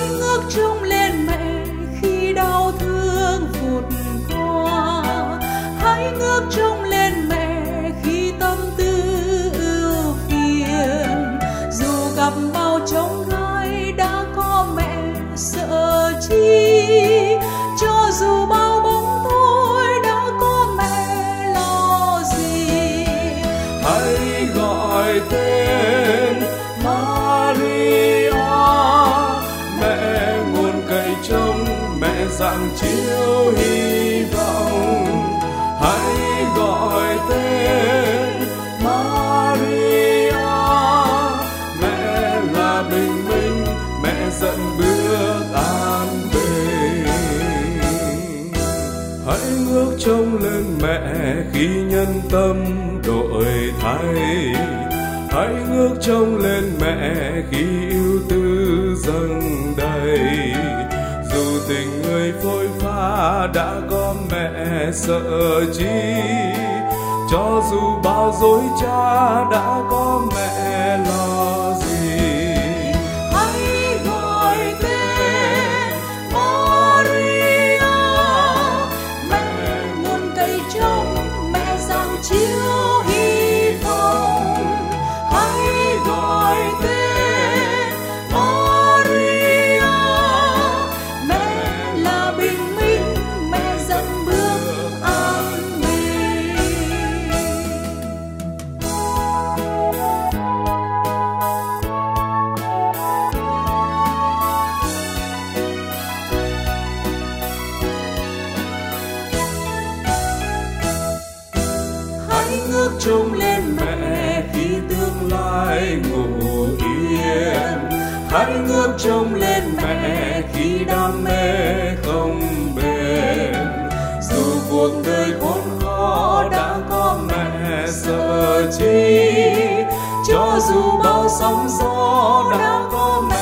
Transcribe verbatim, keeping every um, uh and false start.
ngước trông lên mẹ khi đau thương vụt qua, hãy ngước trông lên mẹ khi tâm tư ưu phiền. Dù gặp bao chông gai đã có mẹ sợ chi, cho dù bao bóng tối đã có mẹ lo gì. Hãy gọi tên Maria, mẹ nguồn cậy trông, mẹ rạng chiếu hy vọng. Hãy gọi tên Maria, mẹ là bình minh, mẹ dẫn bước an bình. Hãy ngước trông lên mẹ khi nhân tâm đổi thay, hãy ngước trông lên mẹ khi ưu tư dâng đầy. Dù tình người phôi pha đã có mẹ sợ chi, cho dù bao dối trá đã có mẹ lo gì. Hãy gọi tên Maria, mẹ nguồn cậy trông, mẹ rạng chiếu hy vọng. Hãy gọi tên Maria, mẹ là bình minh, mẹ dẫn bước an bình. Hãy ngước trông lên mẹ khi tương lai ngủ yên, hãy ngước trông lên mẹ khi đam mê không bền. Dù cuộc đời khốn khó đã có mẹ sợ chi, cho dù bao sóng gió đã có mẹ